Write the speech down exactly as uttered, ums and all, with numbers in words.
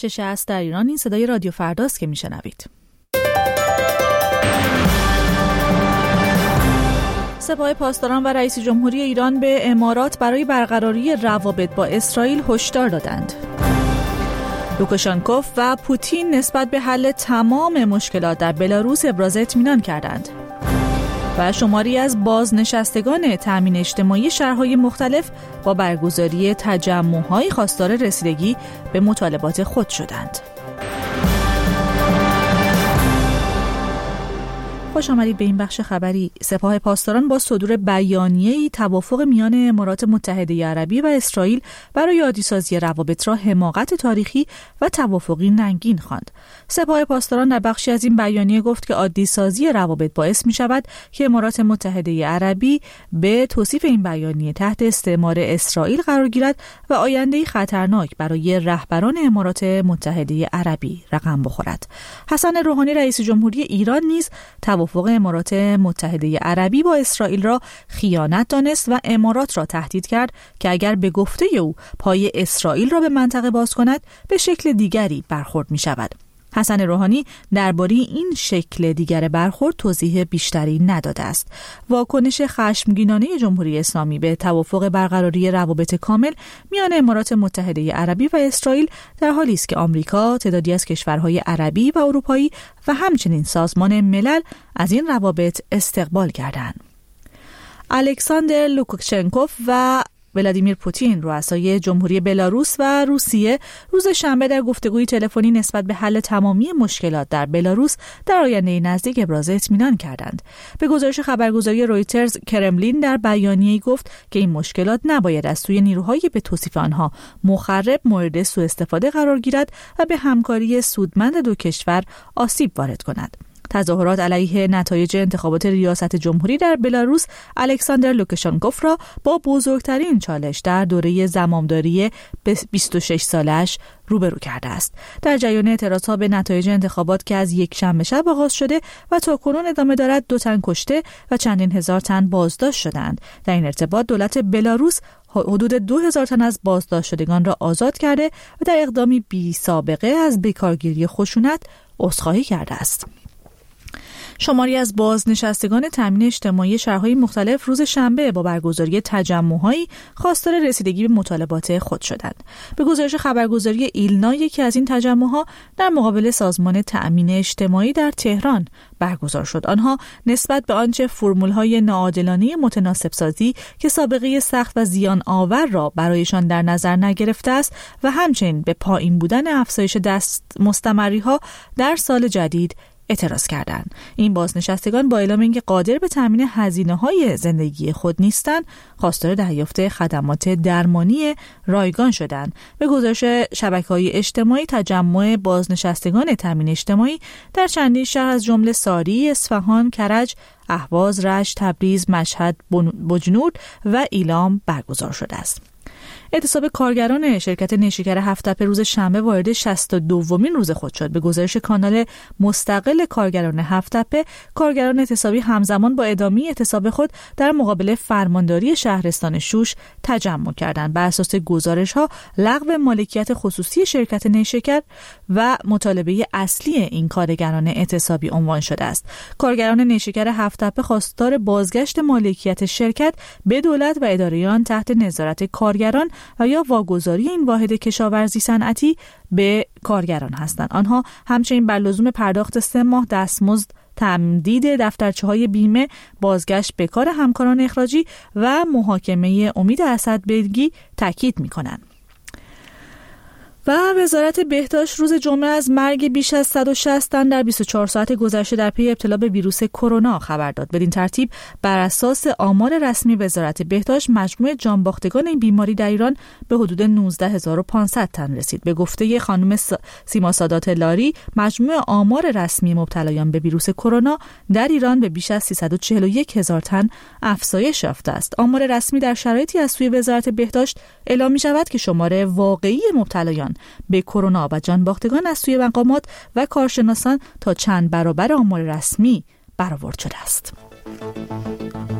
بخش شصت در ایران این صدای رادیو فرداست که میشنوید. سپاه پاسداران و رئیس جمهوری ایران به امارات برای برقراری روابط با اسرائیل هشدار دادند. لوکاشانکوف و پوتین نسبت به حل تمام مشکلات در بلاروس ابراز اطمینان کردند. و شماری از بازنشستگان تأمین اجتماعی شهرهای مختلف با برگزاری تجمع‌های خواستار رسیدگی به مطالبات خود شدند. خوش آمدید به این بخش خبری. سپاه پاسداران با صدور بیانیه‌ای توافق میان امارات متحده عربی و اسرائیل برای عادی‌سازی روابط را حماقت تاریخی و توافقی ننگین خواند. سپاه پاسداران در بخشی از این بیانیه گفت که عادی‌سازی روابط باعث می‌شود که امارات متحده عربی به توصیف این بیانیه تحت استعمار اسرائیل قرار گیرد و آینده‌ای خطرناک برای رهبران امارات متحده عربی رقم بخورد. حسن روحانی رئیس جمهوری ایران نیز توافق امارات متحده عربی با اسرائیل را خیانت دانست و امارات را تهدید کرد که اگر به گفته او پای اسرائیل را به منطقه باز کند به شکل دیگری برخورد می شود. حسن روحانی درباره این شکل دیگر برخورد توضیح بیشتری نداده است. واکنش خشمگینانه جمهوری اسلامی به توافق برقراری روابط کامل میان امارات متحده عربی و اسرائیل در حالی است که آمریکا، تعدادی از کشورهای عربی و اروپایی و همچنین سازمان ملل از این روابط استقبال کردند. الکساندر لوکاشانکوف و ولادیمیر پوتین رؤسای جمهوری بلاروس و روسیه روز شنبه در گفتگوی تلفنی نسبت به حل تمامی مشکلات در بلاروس در آینده نزدیک ابراز اطمینان کردند. به گزارش خبرگزاری رویترز، کرملین در بیانیه‌ای گفت که این مشکلات نباید از سوی نیروهای به توصیف آنها مخرب مورد سوء استفاده قرار گیرد و به همکاری سودمند دو کشور آسیب وارد کند. تظاهرات علیه نتایج انتخابات ریاست جمهوری در بلاروس الکساندر لوکاشانکوف را با بزرگترین چالش در دوره زمامداری بیست و شش سالش روبرو کرده است. در جریان اعتراضها به نتایج انتخابات که از یک شنبه شب آغاز شده و تاکنون ادامه دارد، دو تن کشته و چندین هزار تن بازداشت شدند. در این ارتباط دولت بلاروس حدود دو هزار تن از بازداشت شدگان را آزاد کرده و در اقدامی بی سابقه از بیکارگیری خشونت عذرخواهی کرده است. شماری از بازنشستگان تامین اجتماعی شهرهای مختلف روز شنبه با برگزاری تجمع‌هایی خواستار رسیدگی به مطالبات خود شدند. به گزارش خبرگزاری ایلنا، یکی از این تجمع‌ها در مقابل سازمان تأمین اجتماعی در تهران برگزار شد. آنها نسبت به آنچه فرمول‌های ناعادلانه متناسب‌سازی که سابقه سخت و زیان آور را برایشان در نظر نگرفته است و همچنین به پایین بودن افزایش دست مستمری‌ها در سال جدید اعتراض کردند. این بازنشستگان با اعلام اینکه قادر به تامین هزینه‌های زندگی خود نیستند، خواستار دریافت خدمات درمانی رایگان شدند. به گزارش شبکه‌های اجتماعی، تجمع بازنشستگان تامین اجتماعی در چندین شهر از جمله ساری، اصفهان، کرج، اهواز، رشت، تبریز، مشهد، بجنورد و ایلام برگزار شده است. اعتصاب کارگران شرکت نیشکر هفت‌تپه روز شنبه وارد شصت و دومین روز خود شد. به گزارش کانال مستقل کارگران هفت‌تپه، کارگران اعتصابی همزمان با ادامه اعتصاب خود در مقابل فرمانداری شهرستان شوش تجمع کردند. بر اساس گزارش‌ها، لغو مالکیت خصوصی شرکت نیشکر و مطالبه اصلی این کارگران اعتصابی عنوان شده است. کارگران نیشکر هفت‌تپه خواستار بازگشت مالکیت شرکت به دولت و اداره آن تحت نظارت کارگران و یا واگذاری این واحد کشاورزی صنعتی به کارگران هستند. آنها همچنین بر لزوم پرداخت سه ماه دستمزد، تمدید دفترچه‌های بیمه، بازگشت به کار همکاران اخراجی و محاکمه امید اسدبگی تاکید می‌کنند. و وزارت بهداشت روز جمعه از مرگ بیش از صد و شصت تن در بیست و چهار ساعت گذشته در پی ابتلا به ویروس کرونا خبر داد. بدین ترتیب بر اساس آمار رسمی وزارت بهداشت، مجموع جانباختگان این بیماری در ایران به حدود نوزده هزار و پانصد تن رسید. به گفته خانم سیما سادات لاری، مجموع آمار رسمی مبتلایان به ویروس کرونا در ایران به بیش از سیصد و چهل و یک هزار تن افزایش یافته است. آمار رسمی در شرایطی از سوی وزارت بهداشت اعلام می شود که شمار واقعی مبتلایان به کرونا و جانباختگان از سوی مقامات و کارشناسان تا چند برابر آمار رسمی برآورد شده است.